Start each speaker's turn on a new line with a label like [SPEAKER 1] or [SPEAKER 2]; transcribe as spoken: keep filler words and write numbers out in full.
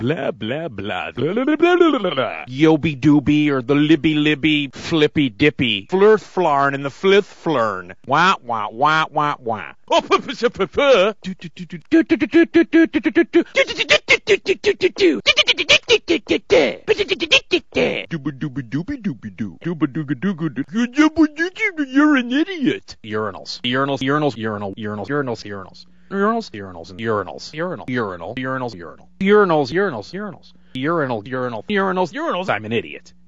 [SPEAKER 1] Blah, blah, blah. Blah, blah, blah, blah, blah, blah. Yoby dooby or the libby libby, flippy dippy, flirth flarn and the flith flern. Wah, wah, wah, wah, wah. Oh, puh, puh, puh, puh. You're an idiot. Urinals. Urinals, urinals, urinal, urinals, urinals, urinals. Urinals, urinals, and urinals, urinal, urinal, urinals, urinal, urinals, urinals, urinals, urinal, urinal, urinals, urinals. I'm an idiot.